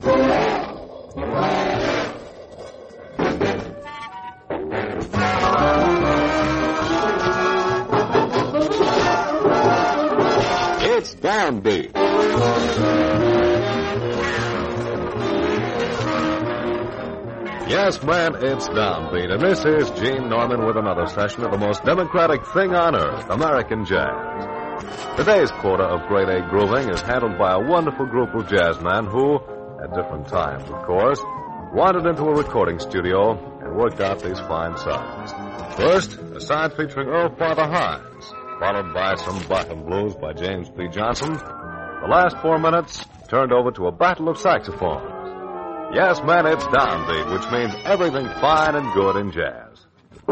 It's Downbeat. Yes, man, it's Downbeat, and this is Gene Norman with another session of the most democratic thing on earth, American jazz. Today's quota of grade A grooving is handled by a wonderful group of jazzmen who, at different times, of course, wandered into a recording studio and worked out these fine songs. First, a side featuring Earl Father Hines, followed by some bottom blues by James P. Johnson. The last 4 minutes turned over to a battle of saxophones. Yes, man, it's Downbeat, which means everything fine and good in jazz.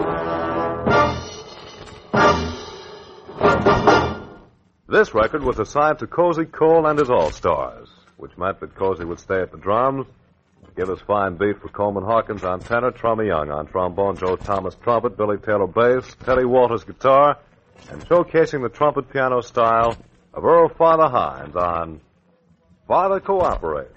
This record was assigned to Cozy Cole and his All-Stars, which meant that Cozy would stay at the drums, give us fine beat for Coleman Hawkins on tenor, Trummy Young on trombone, Joe Thomas trumpet, Billy Taylor bass, Teddy Walters guitar, and showcasing the trumpet piano style of Earl Father Hines on Father Cooperates.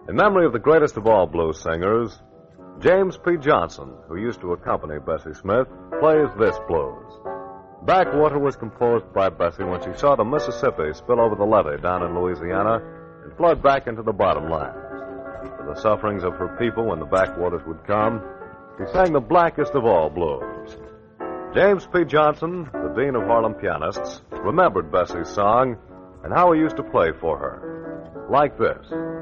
In memory of the greatest of all blues singers, James P. Johnson, who used to accompany Bessie Smith, plays this blues. Backwater was composed by Bessie when she saw the Mississippi spill over the levee down in Louisiana and flood back into the bottomlands. For the sufferings of her people when the backwaters would come, she sang the blackest of all blues. James P. Johnson, the Dean of Harlem Pianists, remembered Bessie's song and how he used to play for her. Like this.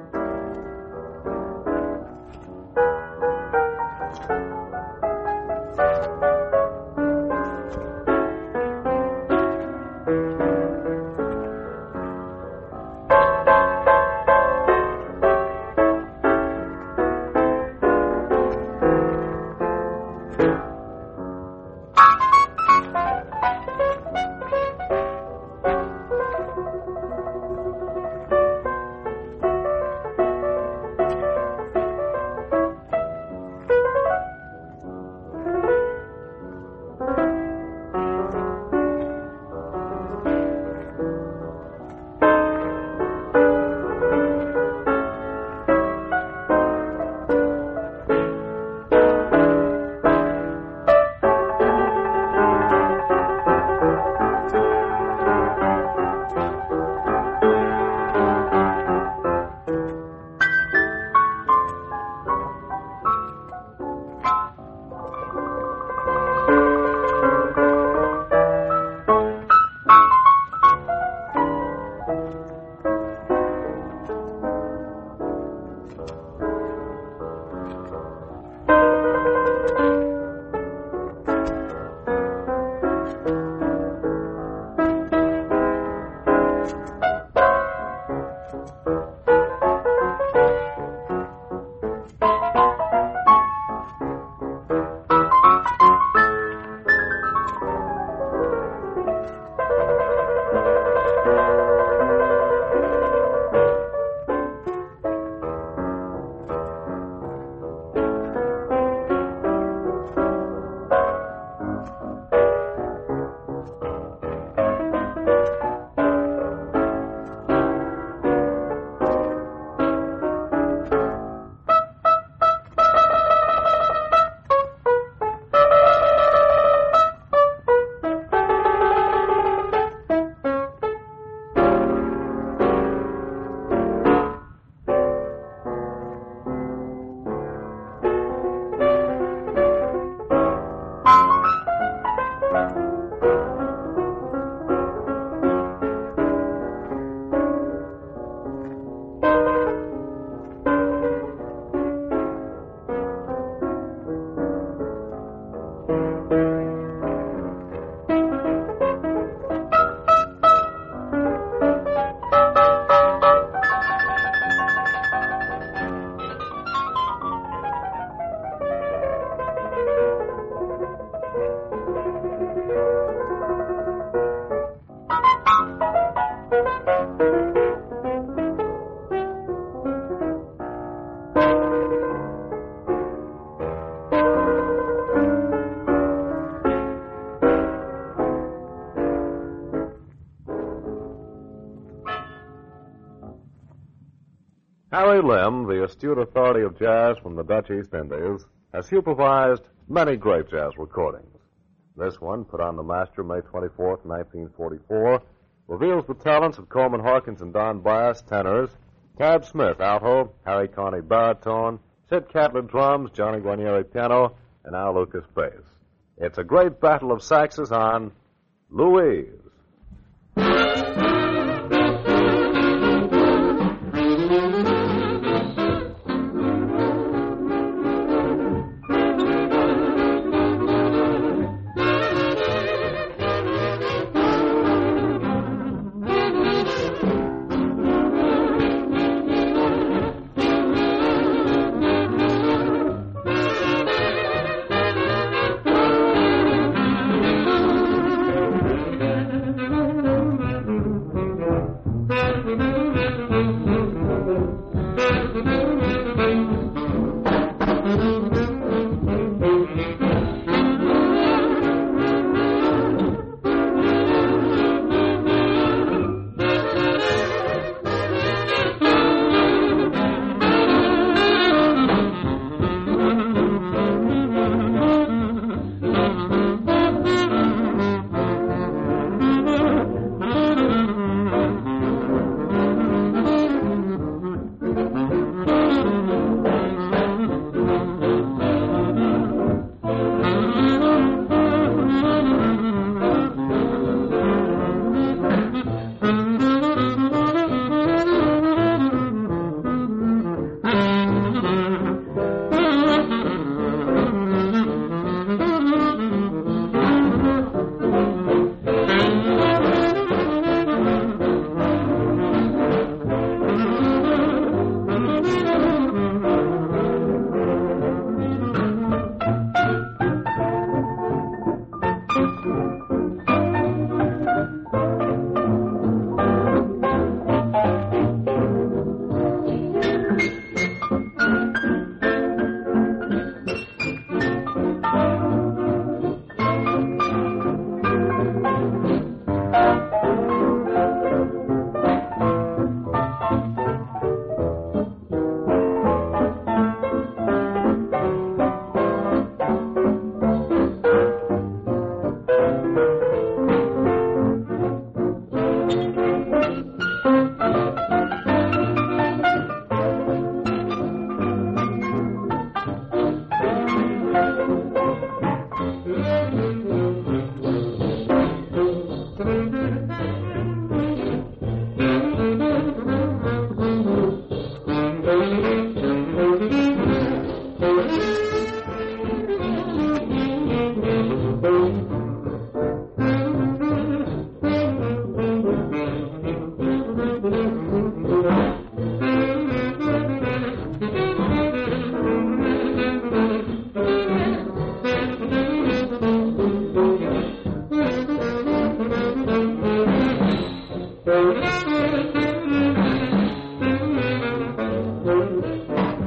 Harry Lim, the astute authority of jazz from the Dutch East Indies, has supervised many great jazz recordings. This one, put on the master May 24th, 1944, reveals the talents of Coleman Hawkins and Don Byas, tenors, Tab Smith, alto, Harry Carney, baritone, Sid Catlett, drums, Johnny Guarnieri, piano, and Al Lucas, bass. It's a great battle of saxes on Louise.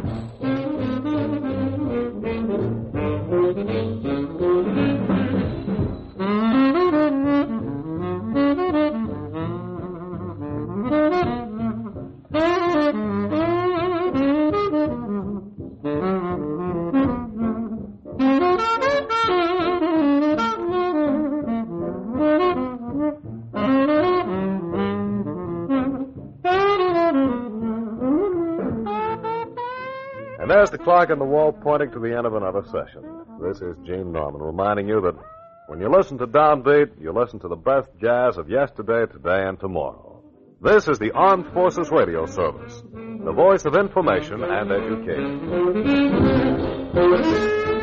And there's the clock on the wall pointing to the end of another session. This is Gene Norman reminding you that when you listen to Downbeat, you listen to the best jazz of yesterday, today, and tomorrow. This is the Armed Forces Radio Service, the voice of information and education.